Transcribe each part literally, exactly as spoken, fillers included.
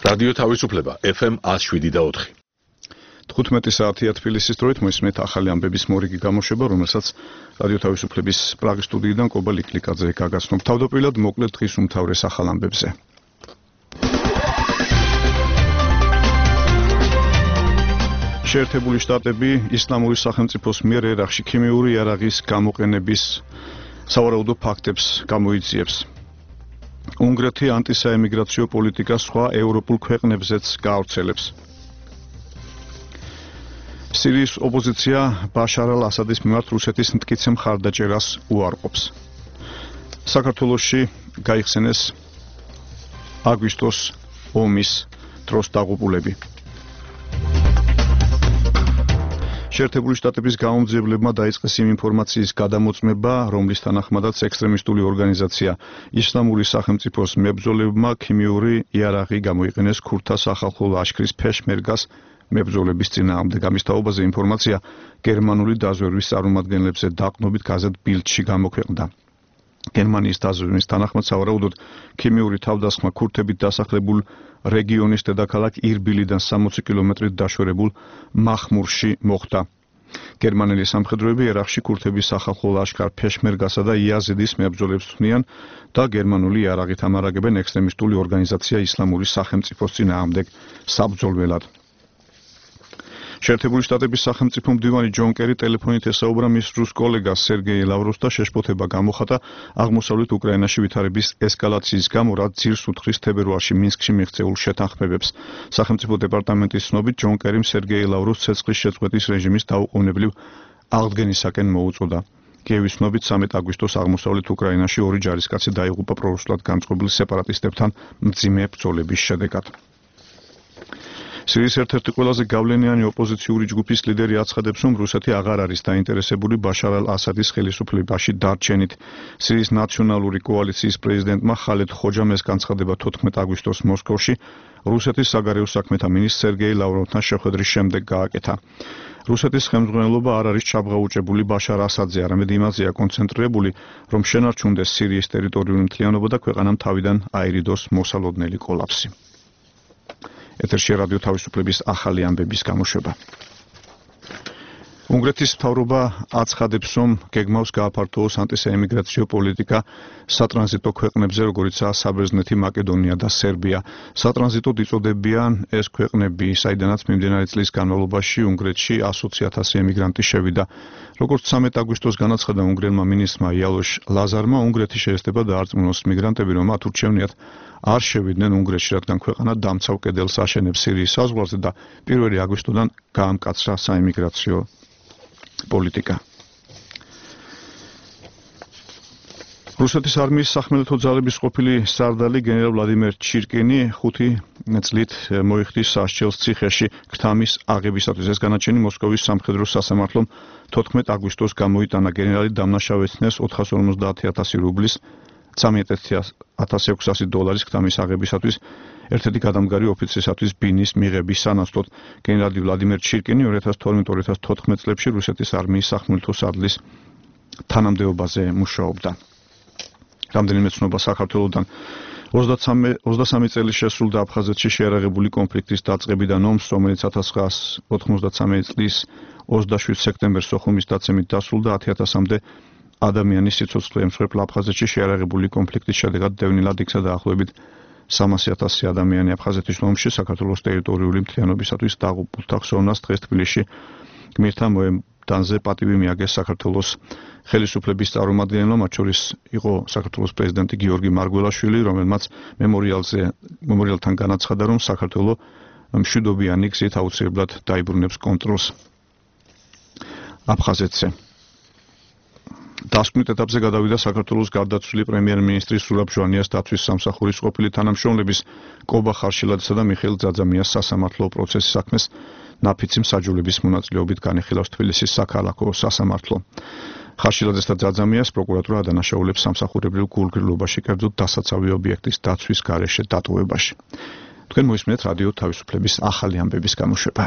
რადიო თავისუფლება ეფ ემ one oh seven და four. თხუთმეტი საათია თბილისის დროით მოისმენთ ახალი ამბების მორიგი გამოშვება, რომელსაც რადიო თავისუფლების პრაღის სტუდიიდან კობა ლიკლიკაძე გაგაცნობ. თავდაპირველად მოკლედ დღის უმთავრეს ახალ ამბებზე. შეერთებული შტატები ისლამური სახელმწიფოს მიერ ერაყში ქიმიური იარაღის გამოყენების სავარაუდო ფაქტებს გამოიძიებს. უნგრეთი ანტისაემიგრაციო პოლიტიკას სხვა ევროპულ ქვეყნებზეც გაავრცელებს. სირიის ოპოზიცია ბაშარ ალ-ასადის მიმართ რუსეთის მტკიცე მხარდაჭერას უარყოფს. საქართველოში გაიხსენეს აგვისტოს ომის დროს დაღუპულები. შეერთებული შტატების გაუმძიებლებმა დაიწყეს იმ ინფორმაციის გადამოწმება, რომლის თანახმადაც ექსტრემისტული ორგანიზაცია ისლამური სახელმწიფოს მებრძოლებმა ქიმიური იარაღი გამოიყენეს ქურთთა სახალხო ლაშქრის ფეშმერგას მებრძოლების წინააღმდეგ. ამის თაობაზე ინფორმაცია გერმანული დაზვერვის წარმომადგენლებზე დაყრდნობით გაზეთ ბილდში გამოქვეყნდა. გერმანიის დაზვერვის თანახმად სავარაუდოდ ქიმიური თავდასხმა ქურთებით დასახლებულ რეგიონის დედაქალაქ ირბილიდან სამოცი კილომეტრით დაშვერებულ მახმურში მოხდა. გერმანელი სამხედროები ერაყში ქურთების სახალხო ლაშქარ ფეშმერგასა და იაზიდის მებრძოლებს თვლიან და გერმანული იარაღით ამარაგებენ ექსტრემისტული ორგანიზაცია ისლამური სახელმწიფოს წინააღმდეგ საბრძოლველად. შეერთებული შტატების სახელმწიფო მდივანი ჯონ კერი ტელეფონით ესაუბრა მის რუს კოლეგას სერგეი ლავროვს და შეშფოთება გამოხატა აღმოსავლეთ უკრაინაში ვითარების ესკალაციის გამო, რაც ძირს უთხრის თებერვალში მინსკში მიღწეულ შეთანხმებებს. სახელმწიფო დეპარტამენტის ცნობით ჯონ კერიმ სერგეი ლავროვს ცეცხლის შეწყვეტის რეჟიმის დაუყოვნებლივ აღდგენისაკენ მოუწოდა. კიევის ცნობით სამი აგვისტოს აღმოსავლეთ უკრაინაში ორი ჯარისკაცი დაიღუპა პრორუსულად განწყობილ სეპარატისტებთან მძიმე ბრძოლების შედეგად. სირიის ერთ-ერთი ყველაზე გავლენიანი ოპოზიციური ჯგუფის ლიდერი აცხადებს, რომ რუსეთი აღარ არის დაინტერესებული ბაშარ ალ-ასადის ხელისუფლებაში დარჩენით. სირიის ნაციონალური კოალიციის პრეზიდენტმა ხალედ ხოჯამეს განცხადება თოთხმეტი აგვისტოს მოსკოვში რუსეთის საგარეო საქმეთა მინისტრ სერგეი ლავროვთან შეხვედრის შემდეგ გააკეთა. რუსეთის ხელმძღვანელობა არ არის ჩაბღაუჭებული ბაშარ ასადზე, არამედ იმაზეა კონცენტრირებული, რომ შენარჩუნდეს სირიის ტერიტორიული მთლიანობა და ქვეყანამ თავიდან აირიდოს მოსალოდნელი კოლაფსი. ეთერში რადიო თავისუფლების ახალი ამბების გამოშვება. უნგრეთის მთავრობა აცხადებს, რომ გეგმავს გააფართოვოს ანტისაემიგრაციო პოლიტიკა სატრანზიტო ქვეყნებზე, როგორიცაა საბერძნეთი, მაკედონია და სერბია. სატრანზიტოდ იწოდებიან ეს ქვეყნები, საიდანაც მიმდინარე წლის განმავლობაში უნგრეთში ასოცი ათასი ემიგრანტი შევიდა. როგორც სამი აგვისტოს განაცხადა უნგრელმა მინისტრმა იალოშ ლაზარმა, უნგრეთი შეესწება დაარწმუნოს მიგრანტები, რომ მათ ურჩევნიათ არ შევიდნენ უნგრეთში, რადგან ქვეყანა დამცავ კედელს აშენებს სირიის საზღვარზე და პირველი აგვისტოდან გაამკაცრა საიმიგრაციო პოლიტიკა. რუსეთის არმიის სახმელეთო ძალების ყოფილი სარდალი გენერალ ვლადიმერ ჩირკინი ხუთი წლით მოიხდის სასჯელს ციხეში ქრთამის აღებისათვის. ეს განაჩენი მოსკოვის სამხედრო სასამართლომ თოთხმეტი აგვისტოს გამოიტანა. გენერალი დამნაშავეცნეს ოთხას ორმოცდაათი ათასი რუბლის ცამეტი ათას ექვსასი დოლარის ქრთამის აღებისათვის ერთ-ერთი გადამდგარი ოფიცრისათვის ბინის მიღების სანაცვლოდ. გენერალი ვლადიმერ ჩირკინი ორი ათას თორმეტ ორი ათას თოთხმეტ წლებში რუსეთის არმიის სახმელეთო სარდლის თანამდებობაზე მუშაობდა. რამდენიმე ცნობა საქართველოსთან ოცდასამი წელი შესრულდა აფხაზეთში შეიარაღებული კონფლიქტის დაწყებიდან ომს, რომელიც ათას ცხრაას ოთხმოცდაცამეტი წლის ოცდაშვიდ სექტემბერს სოხუმის დაცემით დასრულდა. ათი ათასამდე ადამიანის სიცოცხლე ემსხვერპლა აფხაზეთში შეიარაღებული კონფლიქტის შედეგად დევნილად იქცა დაახლოებით სამასი ათასი ადამიანი. აფხაზეთის ომში საქართველოს ტერიტორიული მთლიანობისათვის დაღუპულთა ხსოვნას დღეს თბილისში გმირთა მოედანზე პატივი მიაგეს საქართველოს ხელისუფლების წარმომადგენელმა, მათ შორის იყო საქართველოს პრეზიდენტი გიორგი მარგველაშვილი, რომელმაც მემორიალზე მემორიალთან განაცხადა, რომ საქართველო მშვიდობიანი გზით აუცილებლად დაიბრუნებს კონტროლს აფხაზეთზე. დასკვნით ეტაპზე გადავიდა საქართველოს გარდაცვლილი პრემიერ-მინისტრი სურაბ ჟვანიას დაცვის სამსახურის ყოფილი თანამშრომლების კობა ხარშილაძისა და მიხეილ ძაძამიას სასამართლო პროცესის საქმეს ნაფიცი მსაჯულების მონაწილეობით განიხილავს თბილისის საქალაქო სასამართლო. ხარშილაძეს და ძაძამიას პროკურატურა ადანაშაულებს სამსახურებრივ გულგრილობაში, კერძოდ დასაცავი ობიექტის დაცვის გარეშე დატოვებაში. თქვენ მოისმენთ რადიო თავისუფლების ახალი ამბების გამოშვება.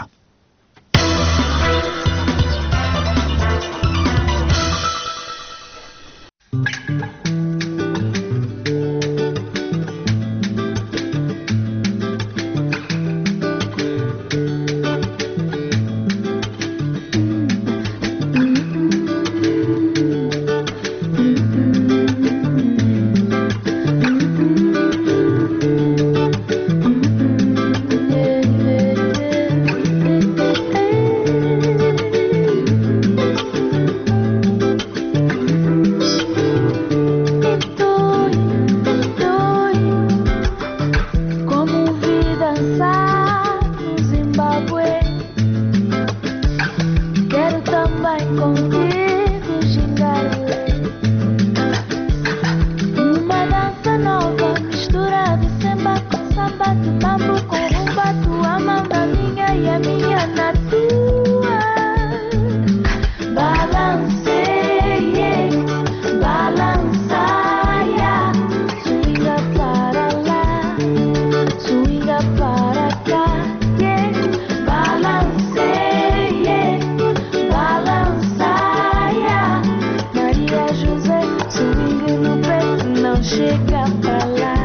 chega pra lá.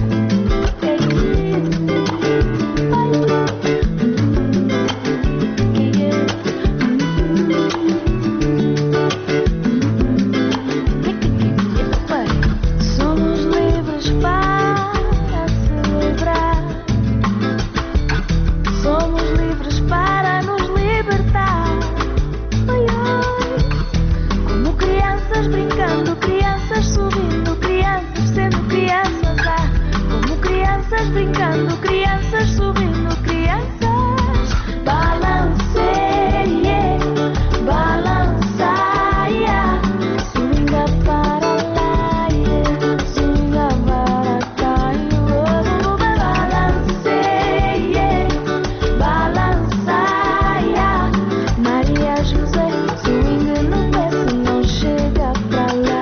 Brincando, crianças sorrindo, crianças balanceia, balançaia, swinga para lá, swinga para cá, balanceia, balançaia, Maria José, swinga no pé se não chega pra lá.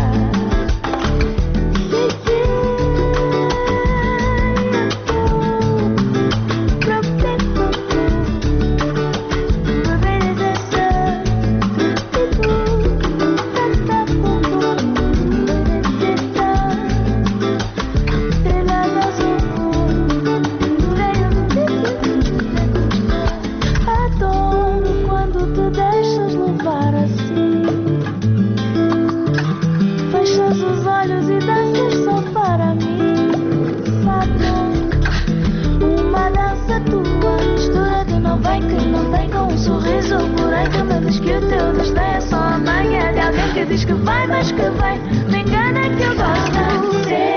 Diz que vai, mas que vai, me engana que eu gosto de ser.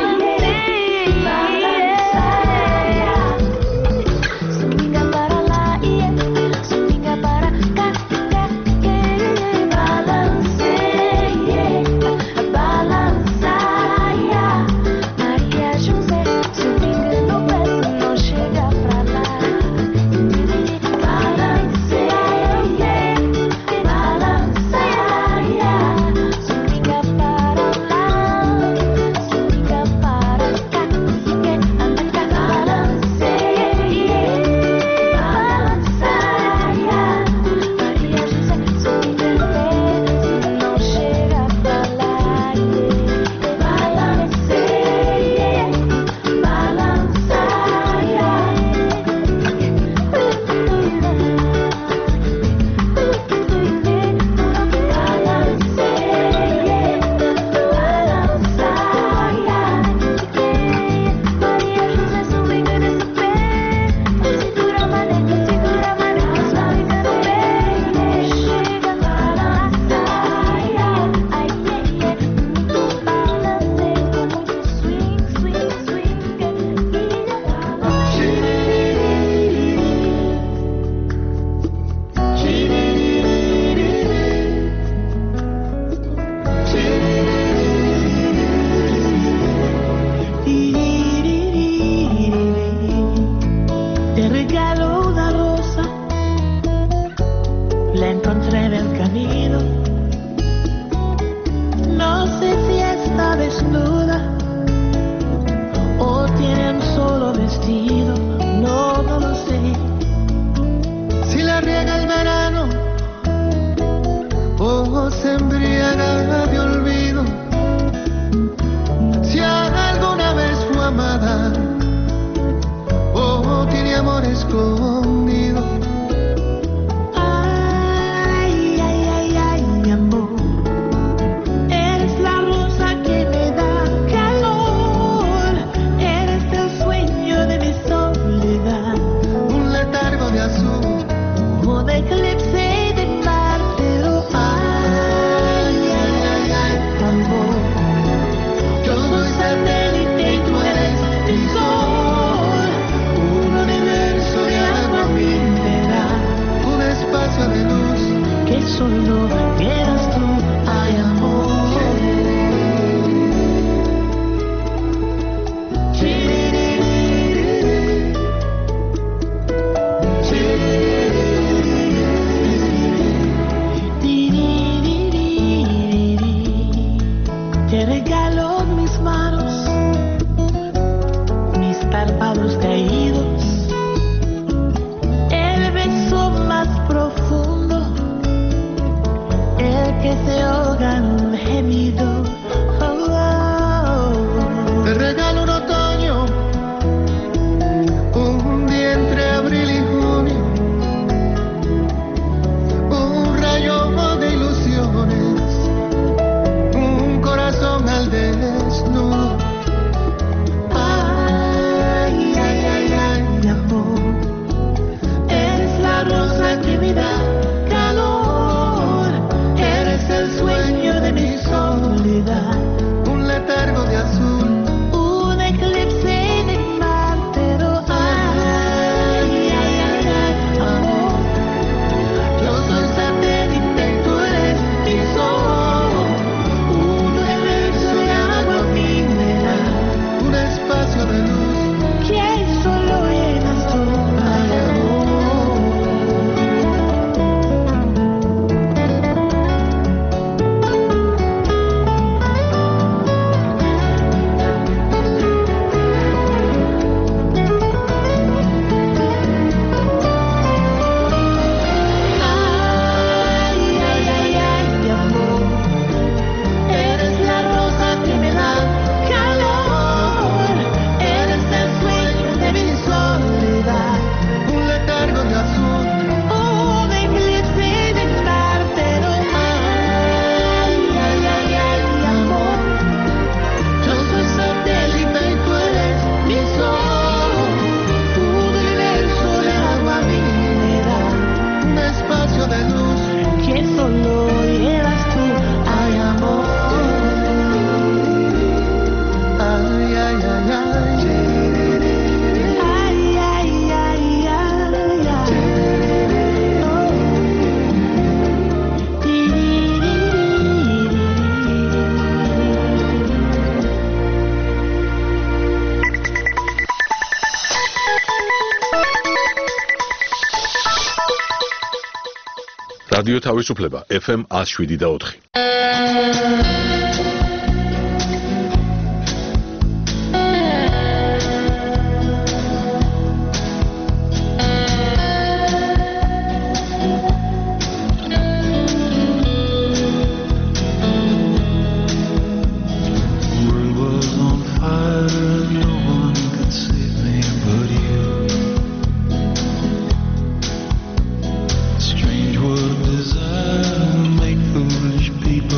Swinga para lá, swinga para cá, balanceia, balançaia, Maria José, swinga no pé se não chega pra lá. Balanceia, balançaia. Swinga para lá, swinga para cá, anda cá, balanceia, balançaia, Maria José, swinga no pé, não chega pra lá, balanceia, balançaia. Te regalo una rosa, la encontré en el camino. No sé si está desnuda o tiene un solo vestido, no, no lo sé. Si la riega el verano o se embriaga de olvido, si alguna vez fue amada o tiene amor escondido. Ay, ay, ay, ay, mi amor, eres la rosa que me da calor, eres el sueño de mi soledad, Un letargo de azul, un eclipse de mar, pero ay, ay, ay, ay, amor, yo soy satélite y tú eres mi sol, un universo de agua mineral, un espacio de luz. que solo eras tú, ay, amor. Te regalo mis manos, mis párpados caídos, el beso más profundo, el que se ahoga en un gemido. Oh, oh, რადიო თავისუფლება ეფ ემ one oh seven და four. People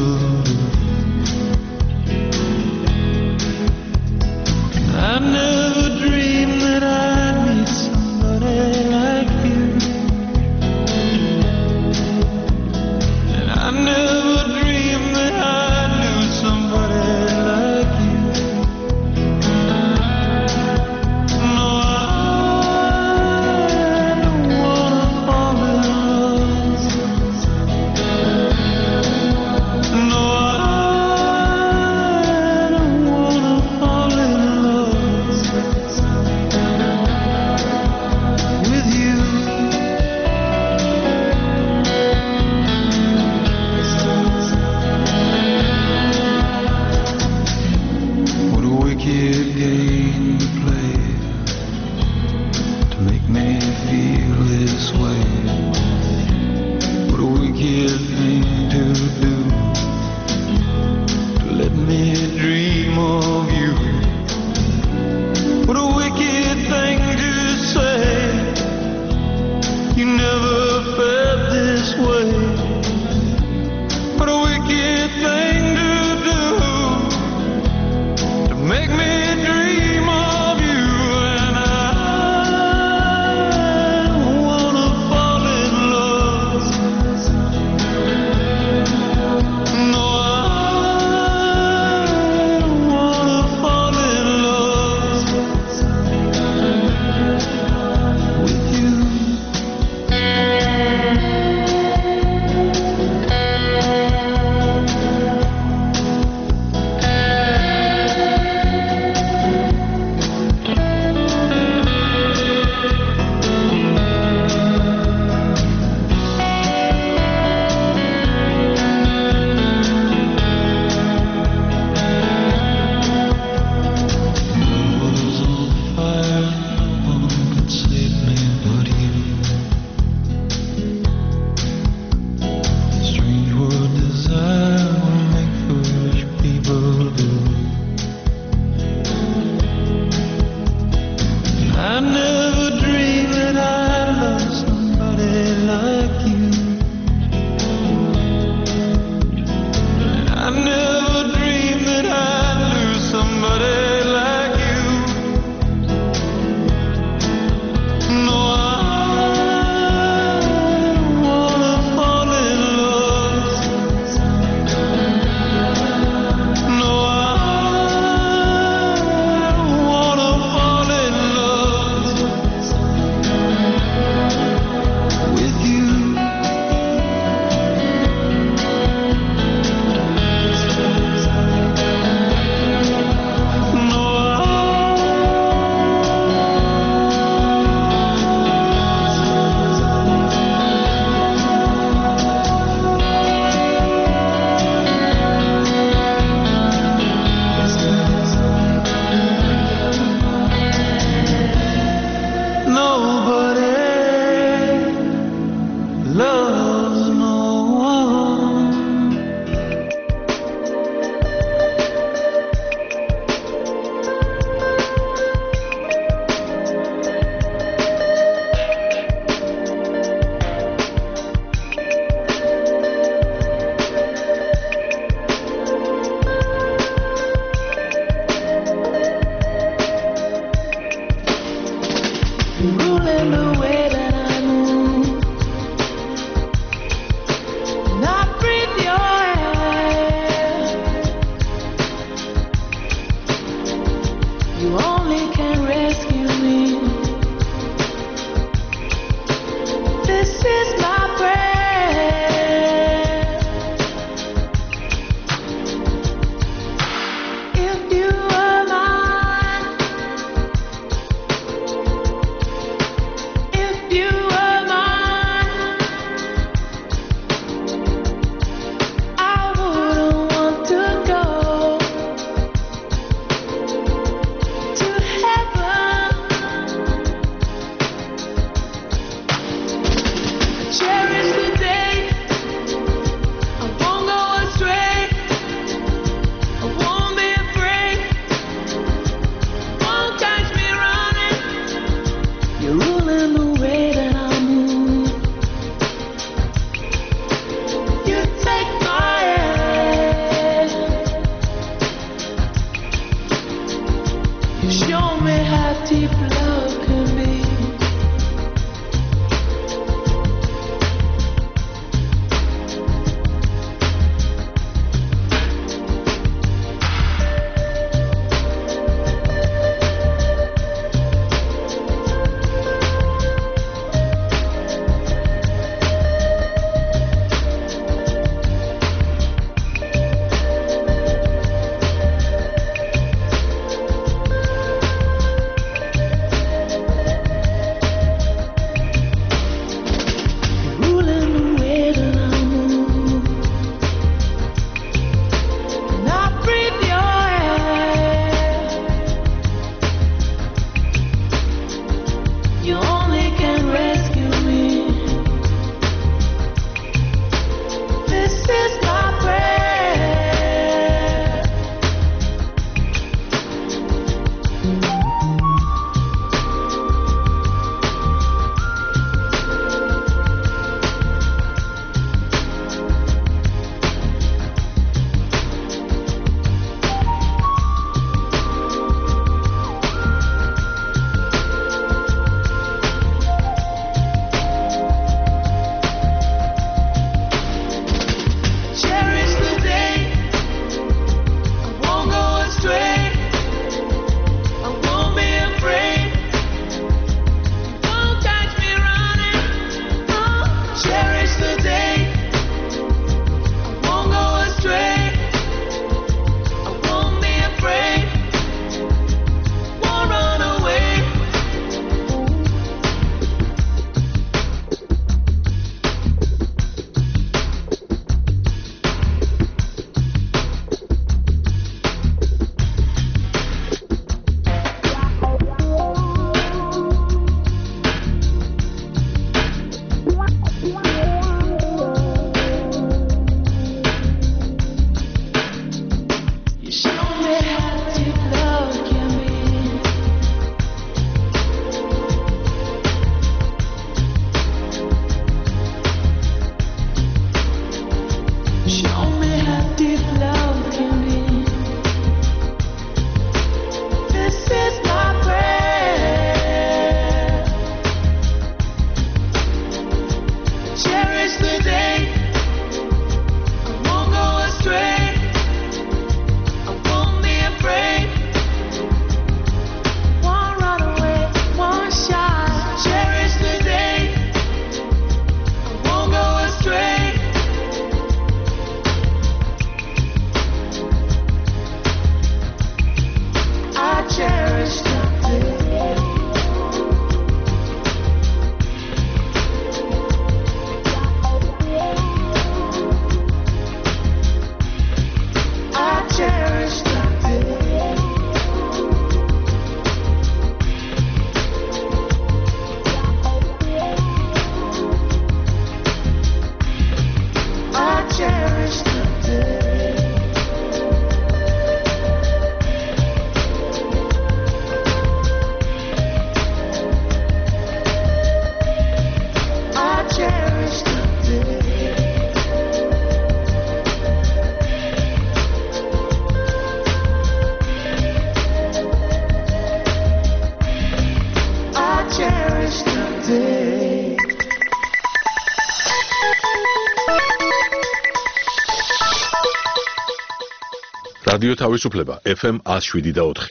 რადიო თავისუფლება ეფ ემ one oh seven და four.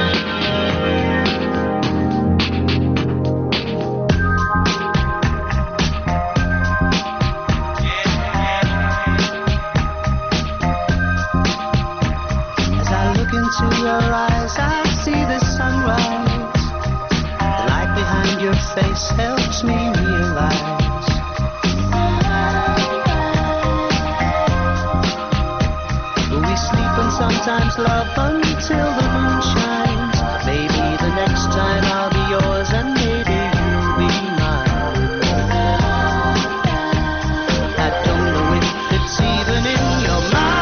Into your eyes, I see the sunrise. The light behind your face helps me realize. We sleep and sometimes love until the moon shines. Maybe the next time I'll be yours and maybe you'll be mine. I don't know if it's even in your mind.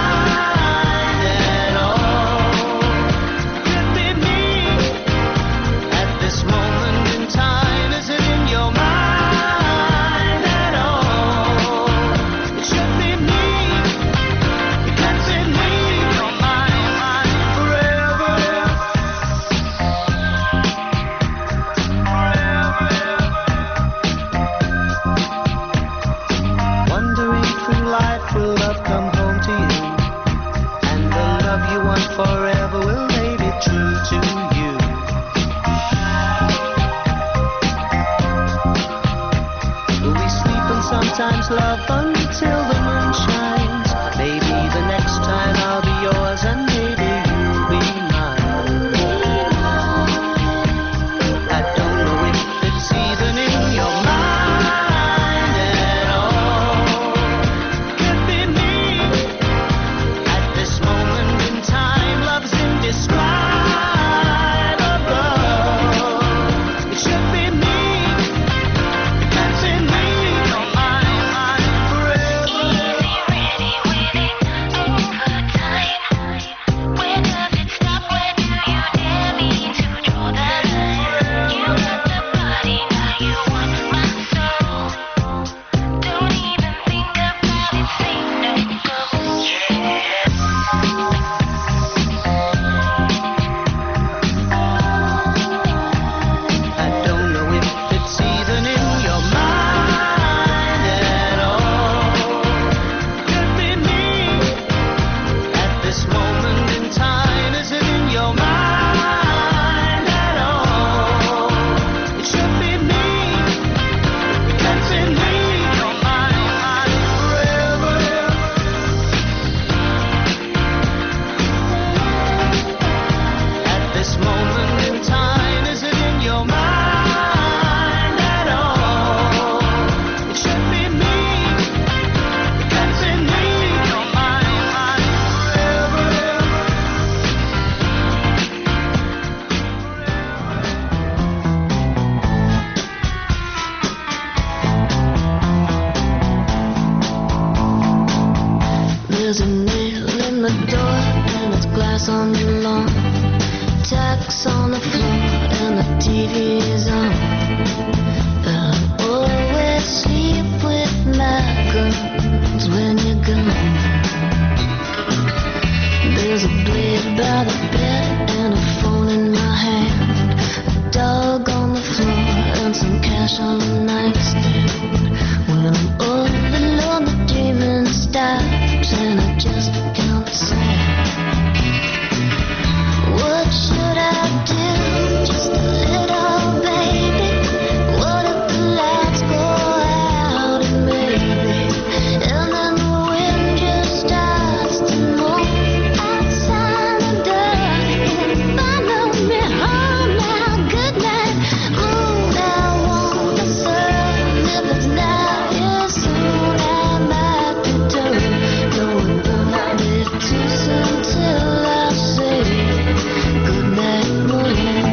want forever will they be true to you? We sleep and sometimes love until the moon shines. Maybe the next time I'll be yours and maybe you'll be mine. I don't know if it's even in your mind at all. Could be me. At this moment in time, love's indescribable. It should be me. That's in me. You're mine, mine forever. Ready with it, oh good time. Where does it stop? Where do you dare me to draw the line? You got the body, now you want my soul. Don't even think about it, say no go. I don't know if it's even in your mind at all. Could be me. At this moment in time, is it in your mind at all? It should be me. That's in me. You're mine, mine forever. At this moment in time, is it in your mind at all? It should be me. That's in me. You're mine, mine forever. There's a nail in the door and it's glass on the lawn. Tacks on the floor and the T V is on. I always sleep with my guns when you're gone. There's a blade by the bed and a phone in my hand. A dog on the floor and some cash on the nightstand. When I'm all alone, the dreaming stops and I just count the sand. What should I do? Just a little baby. What if the lights go out and maybe, and then the wind just starts to move outside the door and follow me home now. Good night, moon. I want the sun. If it's not here soon, I might be done. No, it won't be too soon till I say good night, moon.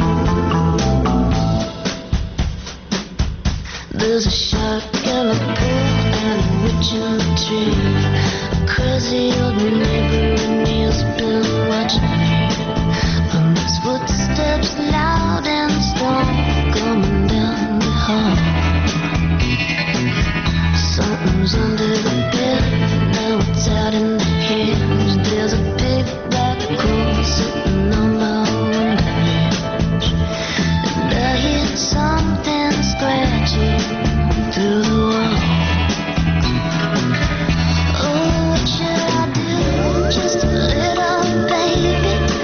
There's a shark in the pool and a witch in the tree. A crazy old neighbor and he's been watching me. And there's footsteps loud and strong coming down the hall. Something's under the bed, now it's out in the hedge. There's a big black crow sitting on my window ledge. And I hear something scratching through the wall. Oh, what should I do? Just a little baby.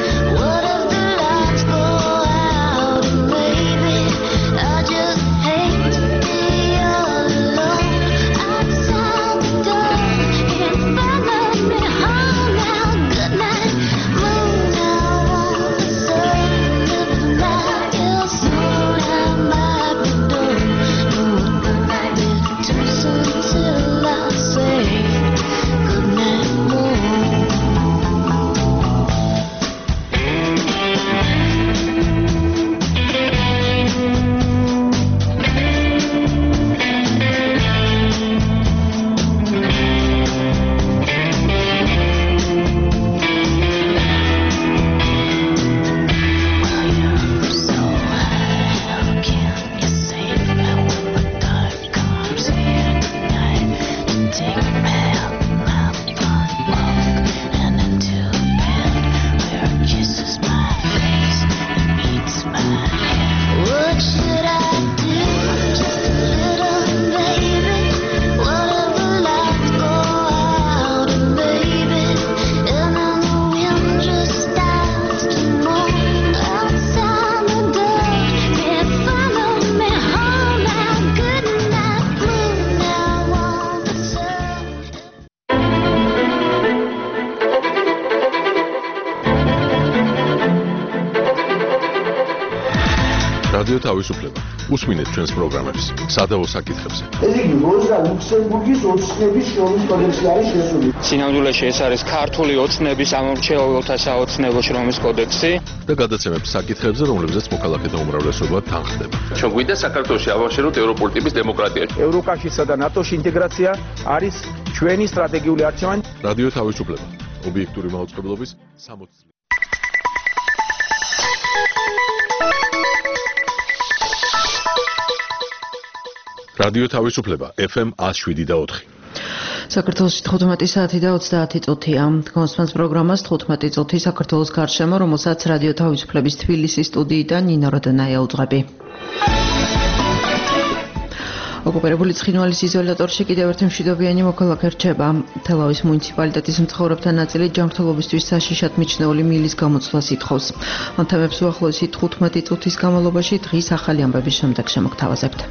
რადიო თავისუფლება. უსმინეთ ჩვენს პროგრამებს სადავო საკითხებზე. ეს იგი როზა ლუქსემბურგის ოცნების შრომის კოდექსი არის შესული. სინამდვილეში ეს არის ქართული ოცნების ამორჩეულთა საოცნებო შრომის კოდექსი და გადაცემებს საკითხებზე, რომლებზეც მოქალაქეთა უმრავლესობა თანხდება. ჩვენ გვინდა საქართველოში ავაშეროთ ევროპული ტიპის დემოკრატია. ევროკავშირსა და ნატოში ინტეგრაცია არის ჩვენი სტრატეგიული არჩევანი. რადიო თავისუფლება. ობიექტური მაუწყებლობის სამოცი წელი. რადიო თავისუფლება ეფ ემ one oh seven და four. საქართველოს თხუთმეტი საათი და ოცდაათი წუთია. გონსმენს პროგრამას თხუთმეტი წუთი საქართველოს გარშემო, რომელსაც რადიო თავისუფლების თბილისის სტუდიიდან ნინო როდანაია უძღვები. ოკუპირებული ცხინვალის იზოლატორში კიდევ ერთი მშვიდობიანი მოქალაქე რჩება. თელავის მუნიციპალიტეტის მცხოვრებთა ნაწილი ჯანმრთელობისთვის საშიშად მიჩნეული მილის გამოცვლას ითხოვს. ამ თემებს უახლოესი თხუთმეტი წუთის განმავლობაში დღის ახალი ამბების შემდეგ შემოგთავაზებთ.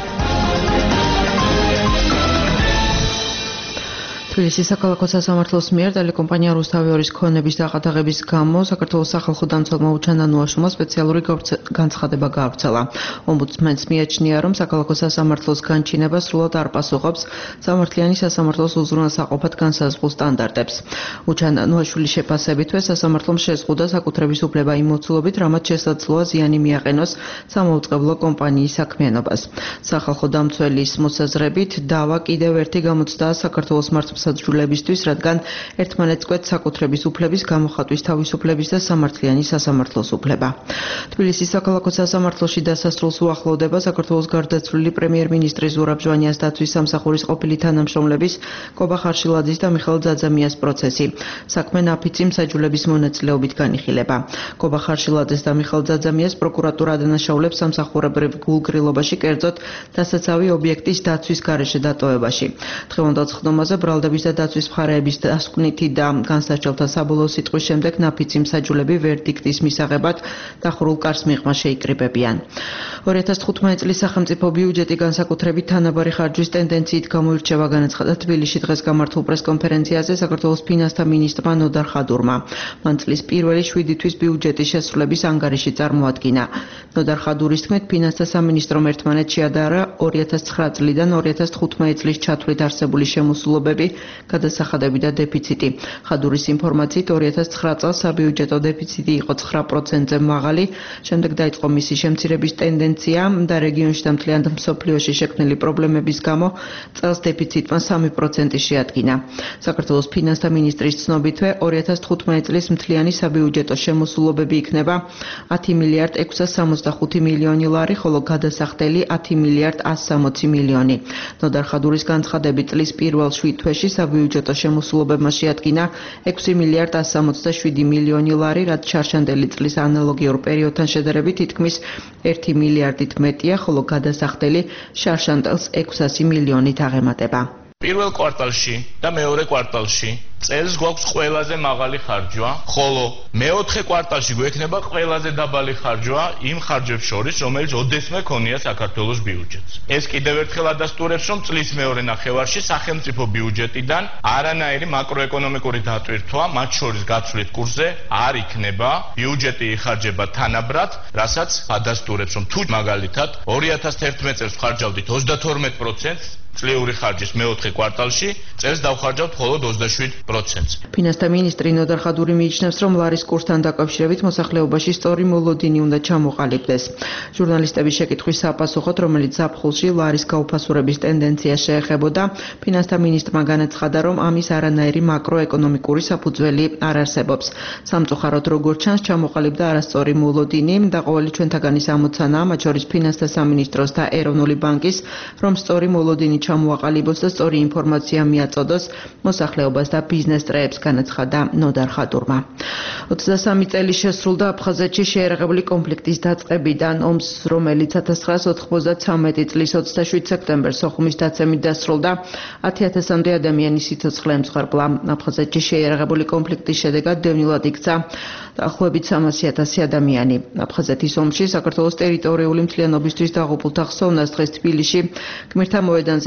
თბილისის საქალაქო სასამართლოს მიერ ტელეკომპანია რუსთავი ორის ქონების დაყადაღების გამო საქართველოს სახალხო დამცველმა უჩანა ნუაშუმა სპეციალური განცხადება გაავრცელა. ომბუდსმენს მიაჩნია, რომ საქალაქო სასამართლოს განჩინება სრულად არ პასუხობს სამართლიანი სასამართლოს უზრუნველსაყოფად განსაზღვრულ სტანდარტებს. უჩანა ნუაშულის შეფასებითვე სასამართლომ შეზღუდა საკუთრების უფლება იმ მოცულობით, რამაც შესაძლოა ზიანი მიაყენოს სამაუწყებლო კომპანიის საქმიანობას. სახალხო დამცველის მოსაზრებით დავა კიდევ ერთი გამოცდაა საქართველოს მართლმსაჯულებისთვის, რადგან ერთმანეთს კვეთს საკუთრების უფლების, გამოხატვის თავისუფლების და სამართლიანი სასამართლოს უფლება. თბილისის საქალაქო სასამართლოში დასასრულს უახლოვდება საქართველოს გარდაცვლილი პრემიერ-მინისტრის ზურაბ ჟვანიას დაცვის სამსახურის ყოფილი თანამშრომლების კობა ხარშილაძის და მიხეილ ძაძამიას პროცესი. საქმე ნაფიცი მსაჯულების მონაწილეობით განიხილება. კობა ხარშილაძეს და მიხეილ ძაძამიას პროკურატურა ადანაშაულებს სამსახურებრივ გულგრილობაში, კერძოდ დასაცავი ობიექტის დაცვის გარეშე დატოვებაში. დღევანდელ ხდომაზე ბრალდების და დაცვის მხარეების დასკვნითი და განსარჩევთა საბოლოო სიტყვის შემდეგ ნაფიცი მსაჯულები ვერდიქტის მისაღებად დახურულ კარს მიღმა შეიკრიბებიან. ორი ათას თხუთმეტი წლის სახელმწიფო ბიუჯეტი განსაკუთრებით თანაბარი ხარჯვის ტენდენციით გამოირჩევა, განაცხადა თბილისში დღეს გამართულ პრესკონფერენციაზე საქართველოს ფინანსთა მინისტრმა ნოდარ ხადურმა. მან წლის პირველი შვიდი თვის ბიუჯეტის შესრულების ანგარიში წარმოადგინა. ნოდარ ხადურის თქმით, ფინანსთა სამინისტრომ ერთმანეთს შეადარა ორი ათას ცხრა წლიდან ორი ათას თხუთმეტი წლის ჩათვლით არსებული შემოსულობები, გადასახადები და დეფიციტი. ხადურის ინფორმაციით ორი ათას ცხრა წელს საბიუჯეტო დეფიციტი იყო ცხრა პროცენტზე მაღალი, შემდეგ დაიწყო მისი შემცირების ტენდენცია და რეგიონში და მთლიანად მსოფლიოში შექმნილი პრობლემების გამო წელს დეფიციტმა სამი პროცენტი შეადგინა. საქართველოს ფინანსთა მინისტრის ცნობითვე ორი ათას თხუთმეტი წლის მთლიანი საბიუჯეტო შემოსულობები იქნება ათი მილიარდ ექვსას სამოცდახუთი მილიონი ლარი, ხოლო გადასახდელი ათი მილიარდ ასს სამოცი მილიონი. ნოდარ ხადურის განცხადებით წლის პირველ შვიდ თვეში საბიუჯეტო შემოსულობებმა შეადგინა ექვსი მილიარდ ასს სამოცდაშვიდი მილიონი ლარი, რაც ჩარჩანდელი წლის ანალოგიურ პერიოდთან შედარებით თითქმის ერთი მილიარდით მეტია, ხოლო გადასახდელი შარშანდელს ექვსასი მილიონით აღემატება. პირველ კვარტალში და მეორე კვარტალში წელს გვაქვს ყველაზე მაღალი ხარჯვა, ხოლო მეოთხე კვარტალში გვექნება ყველაზე დაბალი ხარჯვა იმ ხარჯებს შორის, რომელიც ოდესმე ქონია საქართველოს ბიუჯეტს. ეს კიდევ ერთხელ ადასტურებს, რომ წლის მეორე ნახევარში სახელმწიფო ბიუჯეტიდან არანაირი მაკროეკონომიკური დატვირთვა, მათ შორის გაცვლით კურსზე, არ იქნება. ბიუჯეტი იხარჯება თანაბრად, რასაც ადასტურებს, რომ თუ მაგალითად ორი ათას ერთმეტი წელს ვხარჯავდით ოცდათორმეტ პროცენტს, წლიური ხარჯის მეოთხე კვარტალში წელს დავხარჯავთ მხოლოდ ოცდაშვიდ პროცენტს. ფინანსთა მინისტრი ნოდარ ხადური მიიჩნევს, რომ ლარის კურსთან დაკავშირებით მოსახლეობაში სწორი მოლოდინი უნდა ჩამოყალიბდეს. ჟურნალისტების შეკითხვის საპასუხოდ, რომელიც ზაფხულში ლარის გაუფასურების ტენდენცია შეეხებოდა, ფინანსთა მინისტრმა განაცხადა, რომ ამის არანაირი მაკროეკონომიკური საფუძველი არ არსებობს. სამწუხაროდ, როგორც ჩანს, ჩამოყალიბდა არასწორი მოლოდინი და ყოველი ჩვენთაგანის ამოცანაა, მათ შორის ფინანსთა სამინისტროს და ეროვნული ბანკის, რომ სწორი მოლოდინი ჩამოაყალიბოს და სწორი ინფორმაცია მიაწოდოს მოსახლეობას და ბიზნეს წრეებს, განაცხადა ნოდარ ხადურმა. ოცდასამი წელი შესრულდა აფხაზეთში შეერაღებული კონფლიქტის დაწყებიდან, ომს, რომელიც ათას ცხრაას ოთხმოცდათვრამეტი წლის ოცდაშვიდ სექტემბერს სოხუმის დაცემით დასრულდა, ათი ათასამდე ადამიანის სიცოცხლე ემსხვერპლა. აფხაზეთში შეერაღებული კონფლიქტის შედეგად დევნილად იქცა დაახლოებით სამასი ათასი ადამიანი. აფხაზეთის ომში საქართველოს ტერიტორიული მთლიანობისთვის დაღუპულთა ხსოვნას დღეს თბილისში გმირთა მოედანზე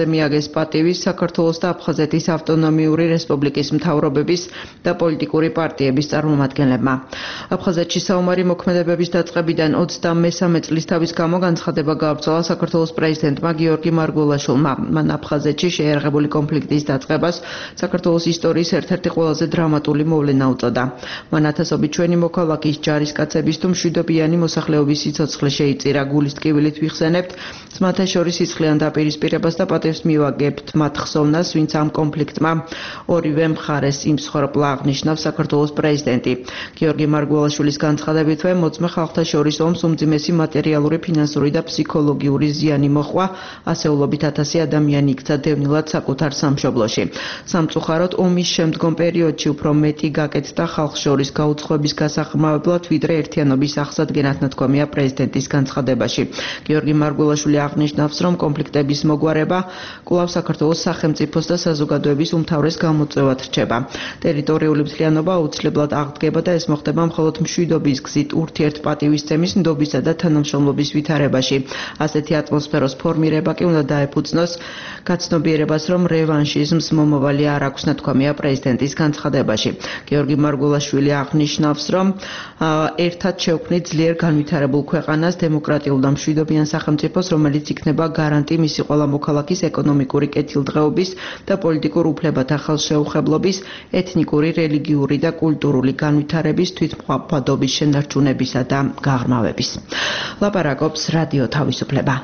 მიაგეს პატივი საქართველოს და აფხაზეთის ავტონომიური რესპუბლიკის მთავრობების და პოლიტიკური პარტიების წარმომადგენლებმა. აფხაზეთში საომარი მოქმედებების დაწყებიდან ოცდამესამე წლის თავის გამო განცხადება გააბრძოლა საქართველოს პრეზიდენტმა გიორგი მარგველაშვილმა. მან აფხაზეთში შეიარაღებული კონფლიქტის დაწყებას საქართველოს ისტორიის ერთ-ერთი ყველაზე დრამატული მოვლენა უწოდა. მან ათასობით ჩვენი მოქალაქის ჯარისკაცების თუ მშვიდობიანი მოსახლეობის სიცოცხლე შეიწირა. გულის ტკივილით ვიხსენებთ ძმათა შორის სისხლიან დაპირისპირებას და პატევს მივაგებთ მათ ხსოვნას, ვინც ამ კონფლიქტმა ორივე მხარეს იმსხვერპლა, აღნიშნავს საქართველოს პრეზიდენტი. გიორგი მარგველაშვილის განცხადებითვე მოწმე ხალხთა შორის ომს უმძიმესი მატერიალური, ფინანსური და ფსიქოლოგიური ზიანი მოჰყვა, ასეულობით ათასი ადამიანი იქცა დევნილად საკუთარ სამშობლოში. სამწუხაროდ ომის შემდგომ პერიოდში უფრო მეტი გაკეთდა ხალხს შორის გაუცხოების გასახმარებლად, ვიდრე ერთიანობის აღსადგენად ნათქვამია პრეზიდენტის განცხადებაში. გიორგი მარგველაშვილი აღნიშნავს, რომ კონფლიქტების მოგვარება კვლავ საქართველოს სახელმწიფოს და საზოგადოების უმთავრეს გამოწვევად რჩება. ტერიტორიული მთლიანობა აუცილებლად აღდგება და ეს მოხდება მხოლოდ მშვიდობის გზით, ურთიერთპატივისცემის, ნდობისა და თანამშრომლობის ვითარებაში. ასეთი ატმოსფეროს ფორმირება კი უნდა დაეფუძნოს გაცნობიერებას, რომ რევანშიზმს მომავალი არ აქვს, ნათქვამია პრეზიდენტის განცხადებაში. გიორგი მარგველაშვილი აღნიშნავს, რომ ერთად შევქმნით ძლიერ განვითარებულ ქვეყანას, დემოკრატიულ და მშვიდობიან სახელმწიფოს, რომელიც იქნება გარანტი მისი ყველა მოქალაქის ეკონომიკური კეთილდღეობის და პოლიტიკურ უფლებათა ხელშეუხებლობის, ეთნიკური, რელიგიური და კულტურული განვითარების, თვითმყოფადობის შენარჩუნებისა და გაღრმავების. ლაპარაკობს რადიო თავისუფლება.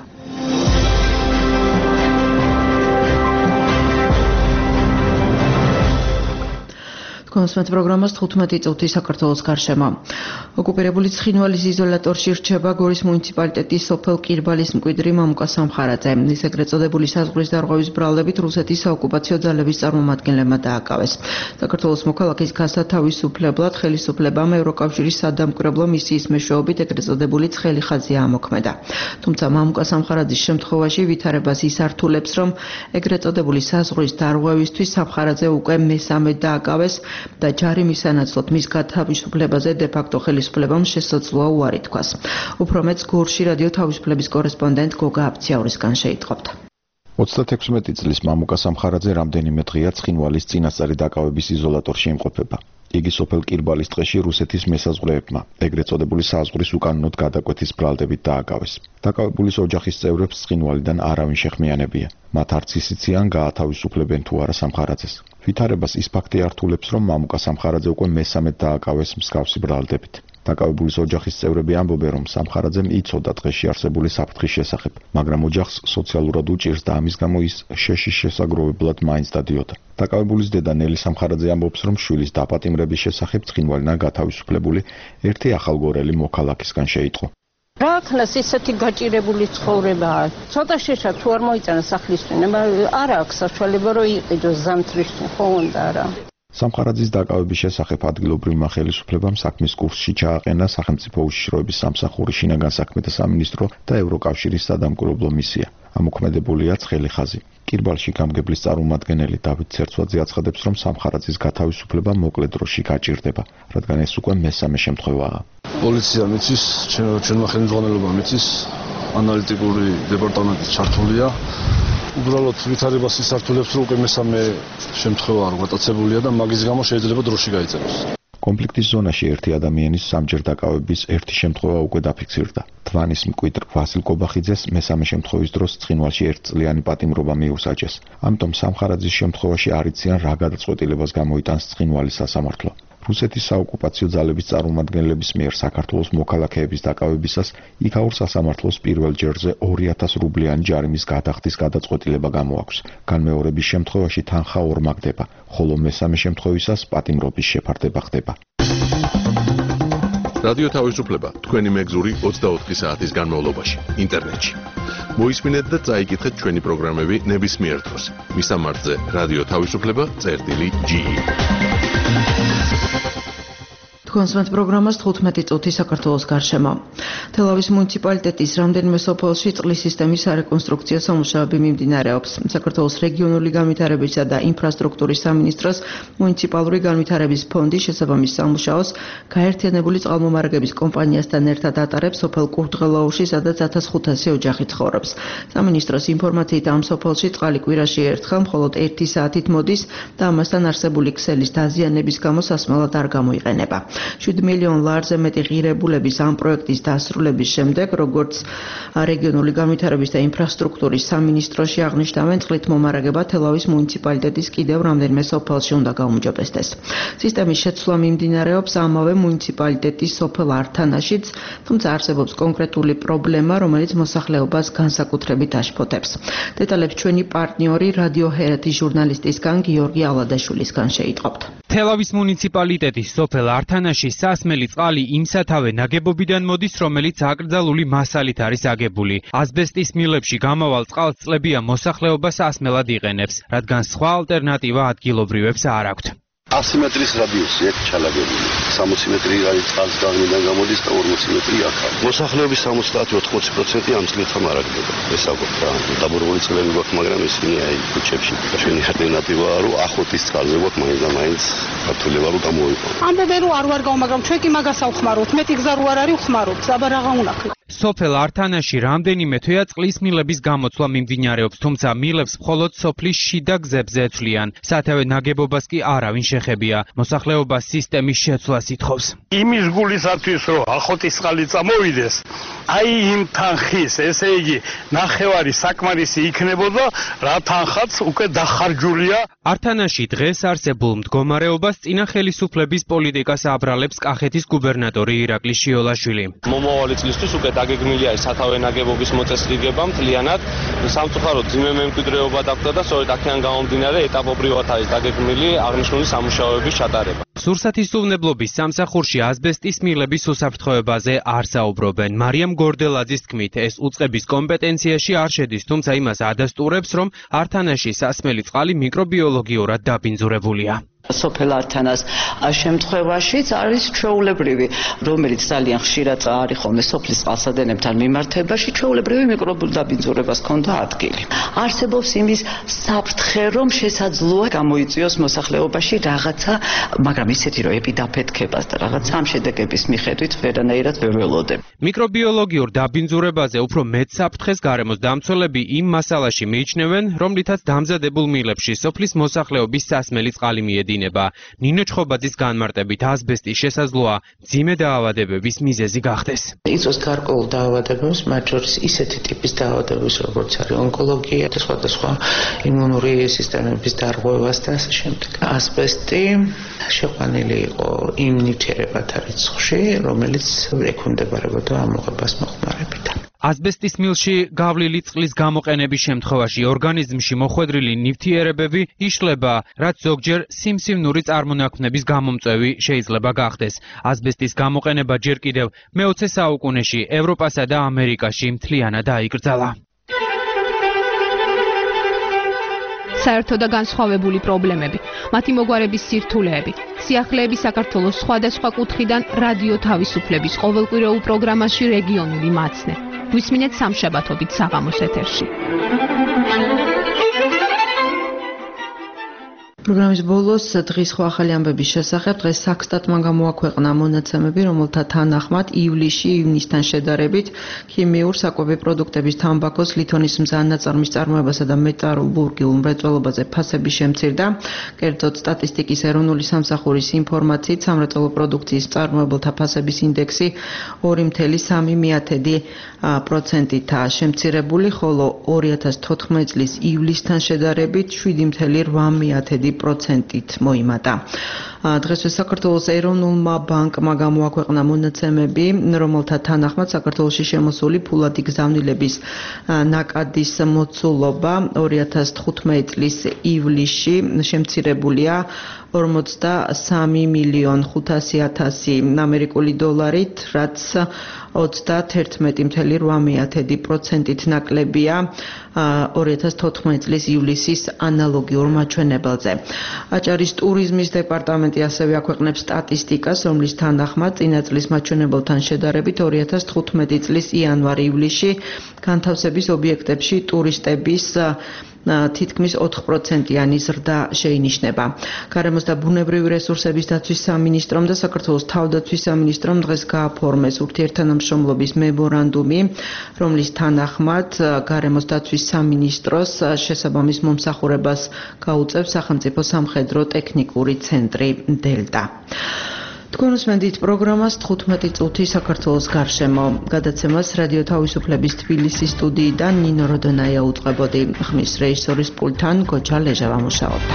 კონსმეთ პროგრამას თხუთმეტი წუთი საქართველოს გარშემო. ოკუპირებული ცხინვალის იზოლატორში რჩება გორის მუნიციპალიტეტის სოფელ კირბალის მკვიდრი მამუკა სამხარაძე. ის ეგრეთ წოდებული საზღვრის დარღვევის ბრალდებით რუსეთის საოკუპაციო ძალების წარმომადგენლებმა დააკავეს. საქართველოს მოქალაქის გასა თავისუფლებლად ხელისუფლებამ ევროკავშირის სადამკვირვებლო მისიის მეშვეობით ეგრეთ წოდებული ცხელი ხაზი ამოქმედა. თუმცა მამუკა სამხარაძის შემთხვევაში ვითარებას ის ართულებს, რომ ეგრეთ წოდებული საზღვრის დარღვევისთვის სამხარაძე უკვე მესამედ დააკავეს და ჯარი მისანაცვლოდ მის გათავისუფლებაზე დე-ფაქტო ხელისუფლებამ შესაძლოა უარი თქვას. უფრო მეტს გორში რადიო თავისუფლების კორესპონდენტ გოგა აფციაურისგან შეიტყობთ. ოცდათექვსმეტი წლის მამუკა სამხარაძე რამდენიმე დღეა ცხინვალის წინასწარი დაკავების იზოლატორში იმყოფება. იგი სოფელ კირბალის ტყეში რუსეთის მესაზღვრეებმა, ეგრეთ წოდებული საზღვრის უკანონოდ გადაკვეთის ბრალდებით დააკავეს. დაკავებულის ოჯახის წევრებს ცხინვალიდან არავინ შეხმიანებია. მათ არც ისიციან გაათავისუფლებენ თუ არა სამხარაძეს. ვითარებას ის ფაქტი ართულებს, რომ მამუკა სამხარაძე უკვე მესამედ დააკავეს მსგავსი ბრალდებით. დაკავებულის ოჯახის წევრები ამბობენ, რომ სამხარაძემ იცოდა ტყეში არსებული საფრთხის შესახებ, მაგრამ ოჯახს სოციალურად უჭირს და ამის გამო ის შეშის შესაგროვებლად მაინც დადიოდა. დაკავებულის დედა ნელი სამხარაძე ამბობს, რომ შვილის დაპატიმრების შესახებ ცხინვალიდან გათავისუფლებული ერთი ახალგორელი მოქალაქისგან შეიტყო. რა ქნას ისეთი გაჭირებული ცხოვრებაა. ცოტა შეშა თუ არ მოიწანა სახლის წვენება, არ აქვს საშუალება რომ იყიდოს ზამთრის ხო უნდა რა. სამხარაძის დაკავების შესახებ ადგილობრივმა ხელისუფლებამ საქმის კურსში ჩააყენა სახელმწიფო უშიშროების სამსახური, შინაგან საქმეთა სამინისტრო და ევროკავშირის სადამკვირვებლო მისია. ამოქმედებულია ცხელი ხაზი. კირბალში გამგებლის წარმომადგენელი დავით ცერცვაძე აცხადებს, რომ სამხარაძის გათავისუფლება მოკლე დროში გაჭირდება, რადგან ეს უკვე მესამე შემთხვევაა. პოლიცია მიწის, ჩვენმა ხელმძღვანელობამ მიწის, ანალიტიკური დეპარტამენტი ჩართულია. უბრალოდ ვითარებას ის ართულებს, რომ უკვე მესამე შემთხვევა არ გატაცებულია და მაგის გამო შეიძლება დროში გაიწეროს. კონფლიქტის ზონაში ერთი ადამიანის სამჯერ დაკავების ერთი შემთხვევა უკვე დაფიქსირდა. თვანის მკვიდრ ვასილ კობახიძეს მესამე შემთხვევის დროს ცხინვალში ერთწლიანი პატიმრობა მიუსაჯეს. ამიტომ სამხარაძის შემთხვევაში არ იციან რა გადაწყვეტილებას გამოიტანს ცხინვალის სასამართლო. რუსეთის საოკუპაციო ძალების წარმომადგენლების მიერ საქართველოს მოქალაქეების დაკავებისას იქაურ სასამართლოს პირველ ჯერზე ორი ათას რუბლიანი ჯარიმის გადახდის გადაწყვეტილება გამოაქვს. განმეორების შემთხვევაში თანხა ორმაგდება, ხოლო მესამე შემთხვევისას პატიმრობის შეფარდება ხდება. რადიო თავისუფლება თქვენი მეგზური ოცდაოთხი საათის განმავლობაში ინტერნეტში. მოისმინეთ და წაიკითხეთ ჩვენი პროგრამები ნებისმიერ დროს. მისამართზე რადიო თავისუფლება წერტილი ჯი. თქვენს პროგრამას თხუთმეტი წუთი საქართველოს გარშემო. თელავის მუნიციპალიტეტის რამდენიმე სოფელში წყლის სისტემის სარეკონსტრუქციო სამუშაოები მიმდინარეობს. საქართველოს რეგიონული განვითარებისა და ინფრასტრუქტურის სამინისტროს მუნიციპალური განვითარების ფონდი შესაბამის სამუშაოს გაერთიანებული წყალმომარაგების კომპანიასთან ერთად ატარებს სოფელ კურდღელაუში, სადაც ათას ხუთასი ოჯახი ცხოვრობს. სამინისტროს ინფორმაციით ამ სოფელში წყალი კვირაში ერთხელ მხოლოდ ერთი საათით მოდის და ამასთან არსებული ქსელის დაზიანების გამო სასმელად არ გამოიყენება. შვიდ მილიონ ლარზე მეტი ღირებულების ამ პროექტის დასრულების შემდეგ, როგორც რეგიონული განვითარების და ინფრასტრუქტურის სამინისტროში აღნიშნავენ, წყლით მომარაგება თელავის მუნიციპალიტეტის კიდევ რამდენიმე სოფელში უნდა გაუმჯობესდეს. სისტემის შეცვლა მიმდინარეობს ამავე მუნიციპალიტეტის სოფელ ართანაშიც, თუმცა არსებობს კონკრეტული პრობლემა, რომელიც მოსახლეობას განსაკუთრებით აშფოთებს. დეტალებს ჩვენი პარტნიორი რადიო ჰერეთის ჟურნალისტისგან გიორგი ალადაშვილისგან შეიტყობთ. თელავის მუნიციპალიტეტის სოფელ ართანაში სასმელი წყალი იმ სათავე ნაგებობიდან მოდის, რომელიც აკრძალული მასალით არის აგებული. ასბესტის მილებში გამავალ წყალს წლებია მოსახლეობა სასმელად იყენებს, რადგან სხვა ალტერნატივა ადგილობრივებს არ აქვთ. ასი მეტრის რადიუსი აქ ჩალაგებული. სამოცი მეტრი არის წყალს გავლიდან გამოდის და ორმოცი მეტრი აქ არის. მოსახლეობის სამოცდაათი ოცდაოთხ პროცენტი ამ წყლით ამარაგდება. ეს აგვაქვს რა. დაბურებული წყლები გვაქვს, მაგრამ ისინი აი ქუჩებში. ჩვენი ალტერნატივაა, რომ ახოტის წყალზე გვაქვს მაინც და მაინც ქართულება რომ გამოიყო. ამბობენ რომ არ ვარ გაუ, მაგრამ ჩვენ კი მაგას ავხმაროთ. მეტი გზა რო არ არის ვხმარობთ, აბა რაღა უნდა ქნა. სოფელ ართანაში რამდენიმე თვეა წყლის მილების გამოცვლა მიმდინარეობს, თუმცა მილებს მხოლოდ სოფლის შიდა გზებზე ეცვლიან. სათავე ნაგებობას კი არავინ შეხებია. მოსახლეობა სისტემის შეცვლას ითხოვს. იმის გულისათვის რომ ახოტის წყალი წამოვიდეს, აი იმ თანხის, ესე იგი, ნახევარი საკმარისი იქნებოდა, რა თანხაც უკვე დახარჯულია. ართანაში დღეს არსებულ მდგომარეობას წინა ხელისუფლების პოლიტიკას აბრალებს კახეთის გუბერნატორი ირაკლი შიოლაშვილი. მომავალი წლისთვის უკვე დაგეგმილი არის სათავე ნაგებობის მოწესრიგება მთლიანად. სამწუხაროდ ძიმე მემკვიდრეობა დაგვდა და სწორედ აქედან გამომდინარე ეტაპობრივად არის დაგეგმილი აღნიშნული სამუშაოების ჩატარება. სურსათისუვნებლობის სამსახურში ასბესტის მილების უსაფრთხოებაზე არ საუბრობენ. მარიამ გორდელაძის თქმით, ეს უწყების კომპეტენციაში არ შედის, თუმცა იმას ადასტურებს, რომ ართანაში სასმელი წყალი მიკრობიოლოგიურად დაბინძურებულია. სოფელ ართანას შემთხვევაშიც არის ჩვეულებრივი, რომელიც ძალიან ხშირად არის ხოლმე სოფლის წყალსადენებთან მიმართებაში, ჩვეულებრივი მიკრობულ დაბინძურებას ჰქონდა ადგილი. არსებობს იმის საფრთხე, რომ შესაძლოა გამოიწვიოს მოსახლეობაში რაღაცა, მაგრამ ისეთი რომ ეპიდაფეთქებას და რაღაცა ამ შედეგების მიხედვით ვერანაირად ვერ ველოდებ. მიკრობიოლოგიურ დაბინძურებაზე უფრო მეტ საფრთხეს გარემოს დამცველები იმ მასალაში მიიჩნევენ, რომლითაც დამზადებულ მილებში სოფლის მოსახლეობის სასმელი წყალი მიედინება. ნინო ჩხობაძის განმარტებით ასბესტის შესაძლოა მძიმე დაავადებების მიზეზი გახდეს. იწვევს გარკვეულ დაავადებებს, მათ შორის ისეთი ტიპის დაავადებებს, როგორც არის ონკოლოგია, სხვადასხვა იმუნური სისტემების დარღვევას და ასე შემდეგ. ასბესტი შეყვანილი იყო იმ ნივთიერებათა რიცხვში, რომელიც ექვემდებარებოდა ამოღებას მოხმარებიდან. ასბესტის მილში გავლილი წყლის გამოყენების შემთხვევაში ორგანიზმში მოხვედრილი ნივთიერებები იშლება, რაც ზოგჯერ სიმსივნური წარმონაქმნების გამომწვევი შეიძლება გახდეს. ასბესტის გამოყენება ჯერ კიდევ მეოცე საუკუნეში ევროპასა და ამერიკაში მთლიანად აიკრძალა. საერთო და განსხვავებული პრობლემები, მათი მოგვარების სირთულეები, სიახლეები საქართველოს სხვადასხვა კუთხიდან რადიო თავისუფლების ყოველკვირეულ პროგრამაში რეგიონული მაცნე. გვისმინეთ სამშაბათობით საღამოს ეთერში. პროგრამის ბოლოს დღის ხო ახალი ამბების შესახებ დღეს საქსტატმა გამოაქვეყნა მონაცემები, რომელთა თანახმად ივლისში ივნისთან შედარებით ქიმიურ საკვები პროდუქტების თამბაქოს, ლითონის მზანაწარმის წარმოებასა და მეტალურგიულ მრეწველობაზე ფასები შემცირდა. კერძოდ სტატისტიკის ეროვნული სამსახურის ინფორმაციით სამრეწველო პროდუქციის მწარმოებელთა ფასების ინდექსი ორი მცდელო სამი პროცენტითაა შემცირებული, ხოლო ორი ათას თოთხმეტი წლის ივლისთან შედარებით შვიდი მცდელო რვა პროცენტით მოიმატა. დღესვე საქართველოს ეროვნულმა ბანკმა გამოაქვეყნა მონაცემები, რომელთა თანახმად საქართველოში შემოსული ფულადი გზავნილების ნაკადის მოცულობა ორი ათას თხუთმეტი წლის ივლისში შემცირებულია ორმოცდასამი მილიონი ხუთასი ათასი ამერიკული დოლარით, რაც ოცდაათერთმეტი წუთი რვა პროცენტით ნაკლებია ორი ათას თოთხმეტი წლის ივლისის ანალოგიურ მაჩვენებელზე. აჭარის ტურიზმის დეპარტამენტი ასევე აქვეყნებს სტატისტიკას, რომლის თანახმად წინა წლის მაჩვენებელთან შედარებით ორი ათას თხუთმეტი წლის იანვარ-ივლისში განთავსების ობიექტებში ტურისტების თითქმის ოთხ პროცენტიანი ზრდა შეინიშნება. გარემოს და ბუნებრივი რესურსების დაცვის სამინისტრომ და საქართველოს თავდაცვის სამინისტრომ დღეს გააფორმეს ურთიერთთანამშრომლობის მემორანდუმი, რომლის თანახმად გარემოს დაცვის სამინისტროს შესაბამის მომსახურებას გაუწევს სახელმწიფო სამხედრო ტექნიკური ცენტრი დელტა. თქვენ უსმენთ პროგრამას თხუთმეტი წუთი საქართველოს გარშემო. გადაცემას რადიო თავისუფლების თბილისის სტუდიიდან ნინო როდონაია უწყებოდი. ხმის რეჟისორის პულტთან გოჯა ლეჟავა მუშაობდა.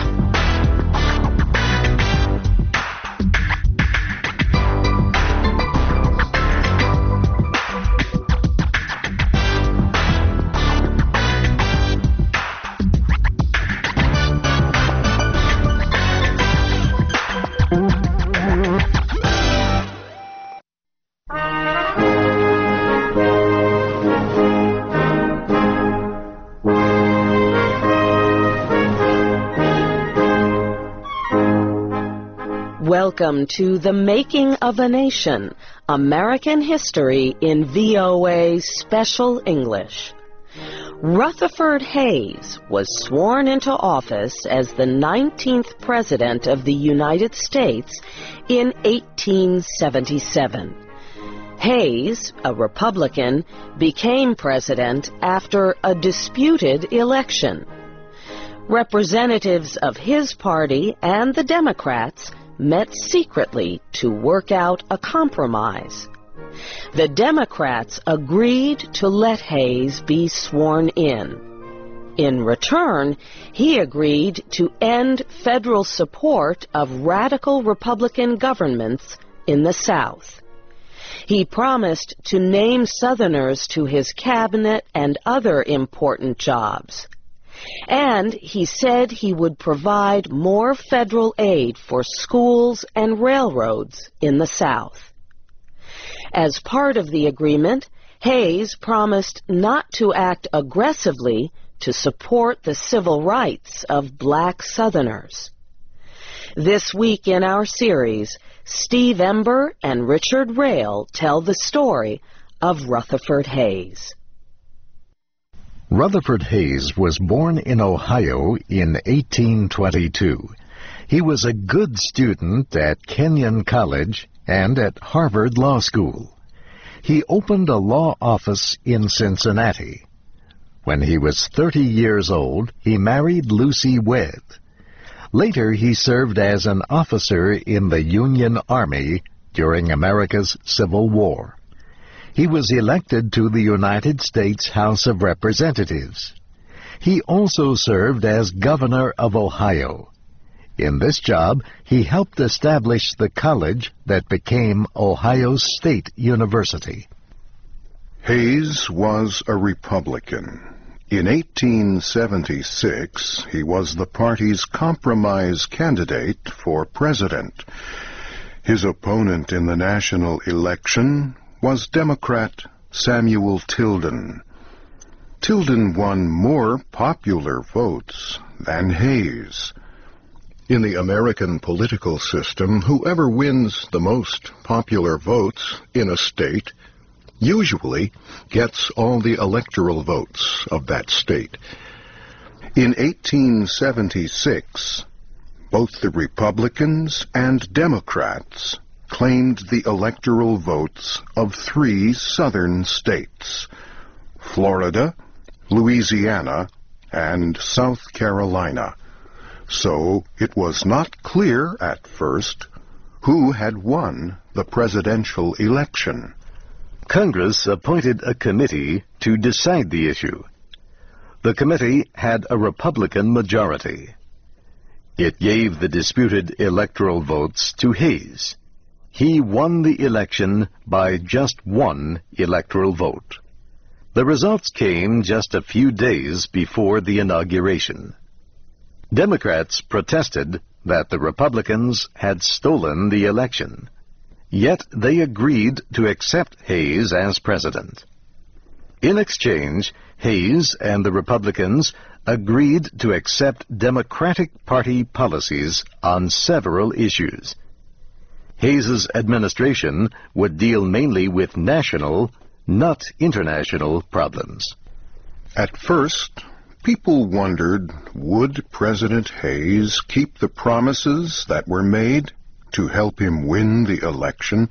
Welcome to The Making of a Nation, American History in V O A Special English. Rutherford Hayes was sworn into office as the nineteenth President of the United States in eighteen seventy-seven. Hayes, a Republican, became president after a disputed election. Representatives of his party and the Democrats met secretly to work out a compromise. The Democrats agreed to let Hayes be sworn in. In return, he agreed to end federal support of radical Republican governments in the South. He promised to name Southerners to his cabinet and other important jobs. And he said he would provide more federal aid for schools and railroads in the South. As part of the agreement, Hayes promised not to act aggressively to support the civil rights of black Southerners. This week in our series, Steve Ember and Richard Rail tell the story of Rutherford Hayes. Rutherford Hayes was born in Ohio in eighteen twenty-two. He was a good student at Kenyon College and at Harvard Law School. He opened a law office in Cincinnati. When he was thirty years old, he married Lucy Webb. Later, he served as an officer in the Union Army during America's Civil War. He was elected to the United States House of Representatives. He also served as governor of Ohio. In this job, he helped establish the college that became Ohio State University. Hayes was a Republican. In eighteen seventy-six, he was the party's compromise candidate for president. His opponent in the national election was Democrat Samuel Tilden. Tilden won more popular votes than Hayes. In the American political system, whoever wins the most popular votes in a state usually gets all the electoral votes of that state. In eighteen seventy-six, both the Republicans and Democrats claimed the electoral votes of three southern states, Florida, Louisiana, and South Carolina. So it was not clear at first who had won the presidential election. Congress appointed a committee to decide the issue. The committee had a Republican majority. It gave the disputed electoral votes to Hayes. He won the election by just one electoral vote. The results came just a few days before the inauguration. Democrats protested, that the Republicans had stolen the election. Yet they agreed to accept Hayes as president. In exchange, Hayes and the Republicans agreed to accept Democratic Party policies on several issues. Hayes's administration would deal mainly with national, not international problems. At first, people wondered, would President Hayes keep the promises that were made to help him win the election?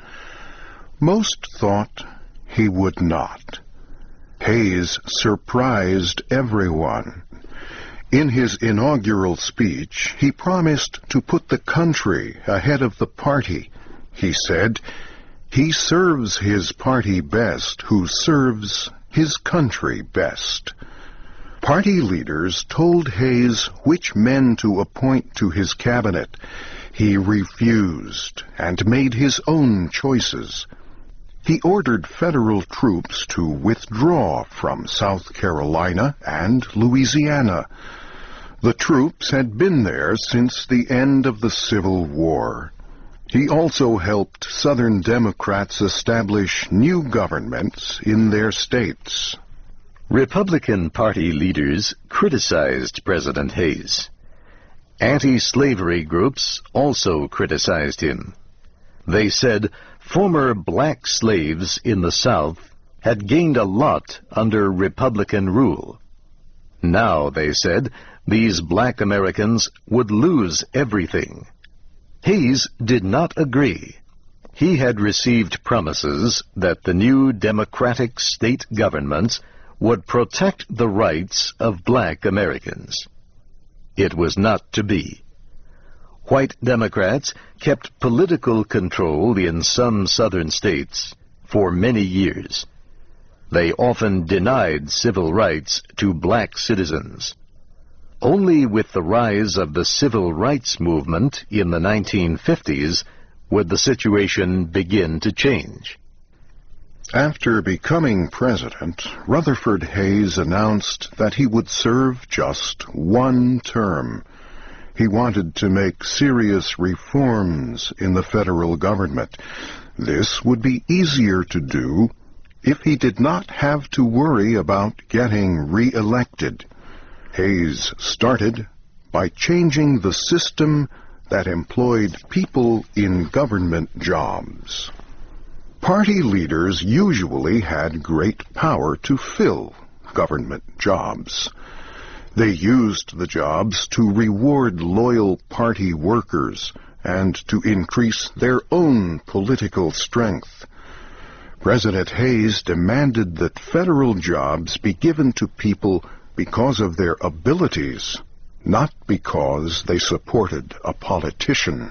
Most thought he would not. Hayes surprised everyone. In his inaugural speech, he promised to put the country ahead of the party. He said, "He serves his party best who serves his country best." Party leaders told Hayes which men to appoint to his cabinet. He refused and made his own choices. He ordered federal troops to withdraw from South Carolina and Louisiana. The troops had been there since the end of the Civil War. He also helped Southern Democrats establish new governments in their states. Republican Party leaders criticized President Hayes. Anti-slavery groups also criticized him. They said former black slaves in the South had gained a lot under Republican rule. Now, they said, these black Americans would lose everything. Hayes did not agree. He had received promises that the new Democratic state governments would protect the rights of black Americans. It was not to be. White Democrats kept political control in some southern states for many years. They often denied civil rights to black citizens. Only with the rise of the civil rights movement in the nineteen fifties would the situation begin to change. After becoming president, Rutherford Hayes announced that he would serve just one term. He wanted to make serious reforms in the federal government. This would be easier to do if he did not have to worry about getting re-elected. Hayes started by changing the system that employed people in government jobs. Party leaders usually had great power to fill government jobs. They used the jobs to reward loyal party workers and to increase their own political strength. President Hayes demanded that federal jobs be given to people because of their abilities, not because they supported a politician.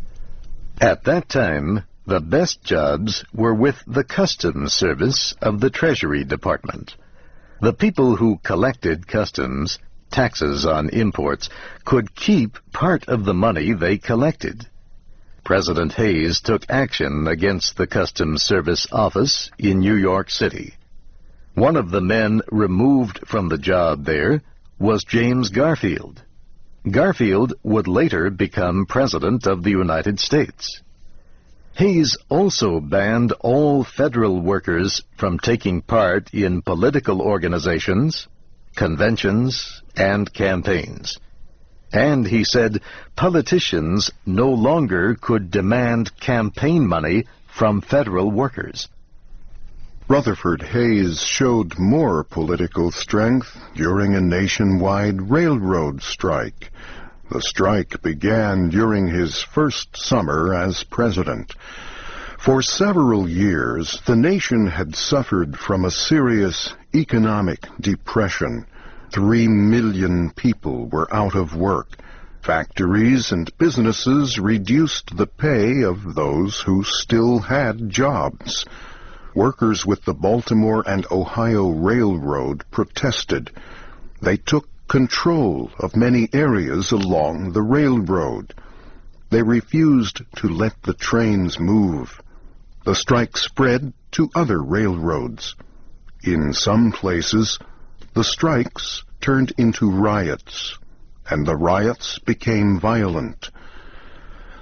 At that time, the best jobs were with the Customs Service of the Treasury Department. The people who collected customs, taxes on imports, could keep part of the money they collected. President Hayes took action against the Customs Service office in New York City. One of the men removed from the job there was James Garfield. Garfield would later become President of the United States. Hayes also banned all federal workers from taking part in political organizations, conventions, and campaigns. And he said politicians no longer could demand campaign money from federal workers. Rutherford Hayes showed more political strength during a nationwide railroad strike. The strike began during his first summer as president. For several years, the nation had suffered from a serious economic depression. Three million people were out of work. Factories and businesses reduced the pay of those who still had jobs. Workers with the Baltimore and Ohio Railroad protested. They took control of many areas along the railroad. They refused to let the trains move. The strike spread to other railroads. In some places, the strikes turned into riots, and the riots became violent.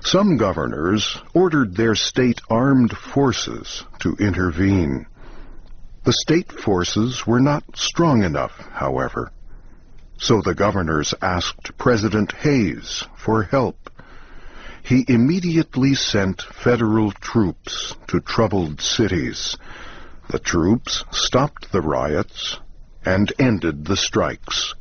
Some governors ordered their state armed forces to intervene. The state forces were not strong enough, however. So the governors asked President Hayes for help. He immediately sent federal troops to troubled cities. The troops stopped the riots and ended the strikes.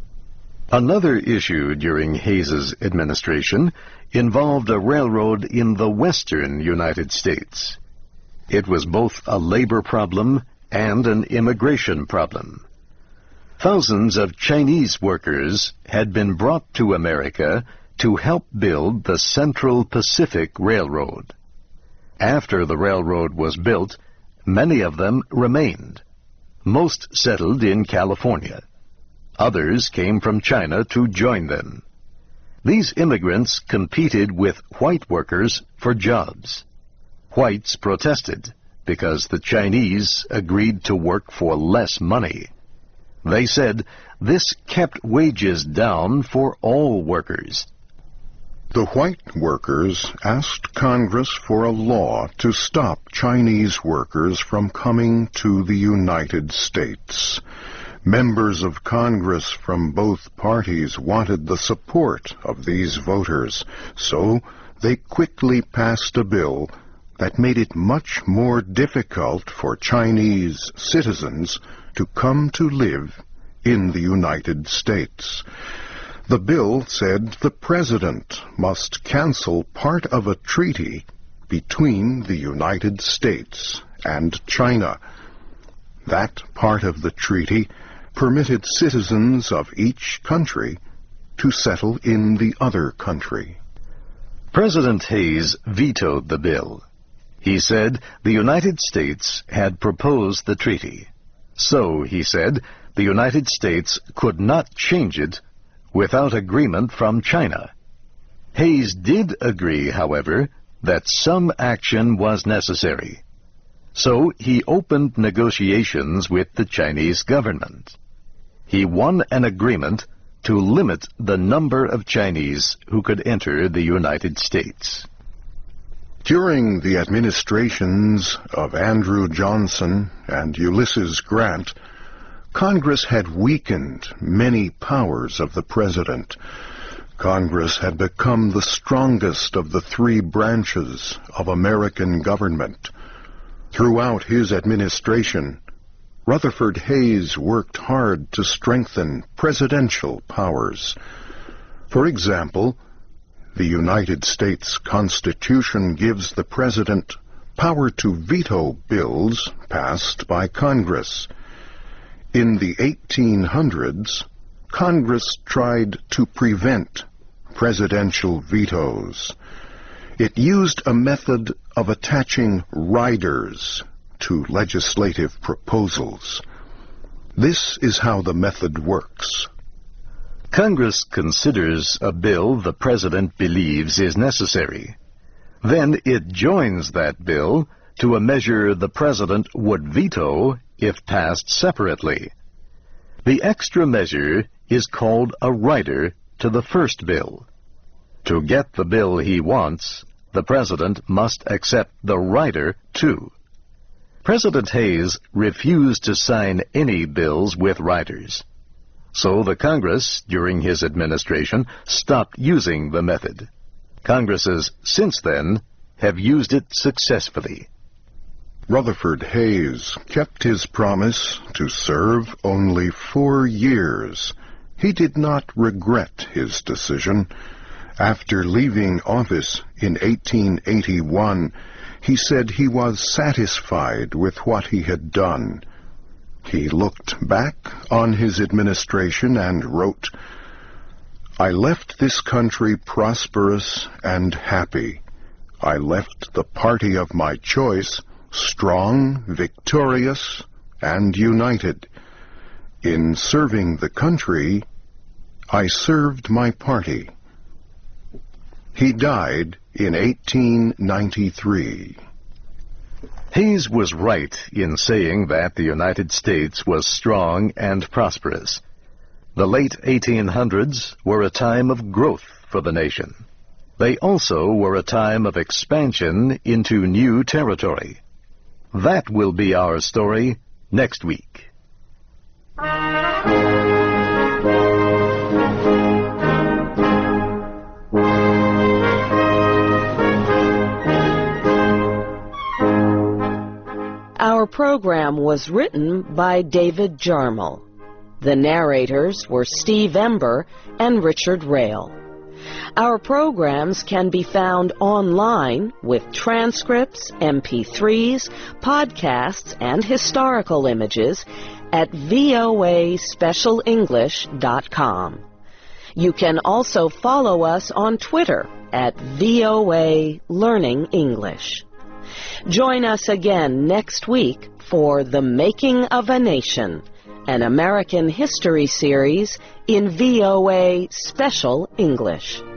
Another issue during Hayes's administration involved a railroad in the western United States. It was both a labor problem and an immigration problem. Thousands of Chinese workers had been brought to America to help build the Central Pacific Railroad. After the railroad was built, many of them remained. Most settled in California. Others came from China to join them. These immigrants competed with white workers for jobs. Whites protested because the Chinese agreed to work for less money. They said this kept wages down for all workers. The white workers asked Congress for a law to stop Chinese workers from coming to the United States. Members of Congress from both parties wanted the support of these voters, so they quickly passed a bill that made it much more difficult for Chinese citizens to come to live in the United States. The bill said the president must cancel part of a treaty between the United States and China. That part of the treaty permitted citizens of each country to settle in the other country. President Hayes vetoed the bill. He said the United States had proposed the treaty. So, he said, the United States could not change it without agreement from China. Hayes did agree, however, that some action was necessary. So he opened negotiations with the Chinese government. He won an agreement to limit the number of Chinese who could enter the United States. During the administrations of Andrew Johnson and Ulysses Grant, Congress had weakened many powers of the president. Congress had become the strongest of the three branches of American government. Throughout his administration, Rutherford Hayes worked hard to strengthen presidential powers. For example, the United States Constitution gives the president power to veto bills passed by Congress. In the eighteen hundreds, Congress tried to prevent presidential vetoes. It used a method of attaching riders to legislative proposals. This is how the method works. Congress considers a bill the president believes is necessary. Then it joins that bill to a measure the president would veto if passed separately. The extra measure is called a rider to the first bill. To get the bill he wants, the president must accept the rider too. President Hayes refused to sign any bills with riders. So the Congress, during his administration, stopped using the method. Congresses since then have used it successfully. Rutherford Hayes kept his promise to serve only four years. He did not regret his decision. After leaving office in eighteen eighty-one, he said he was satisfied with what he had done. He looked back on his administration and wrote, "I left this country prosperous and happy. I left the party of my choice strong, victorious, and united. In serving the country, I served my party." He died in eighteen ninety-three. Hayes was right in saying that the United States was strong and prosperous. The late eighteen hundreds were a time of growth for the nation. They also were a time of expansion into new territory. That will be our story next week. Our program was written by David Jarmel. The narrators were Steve Ember and Richard Rail. Our programs can be found online with transcripts, M P threes, podcasts, and historical images at V O A special english dot com. You can also follow us on Twitter at V O A Learning English. Join us again next week for The Making of a Nation, an American history series in V O A Special English.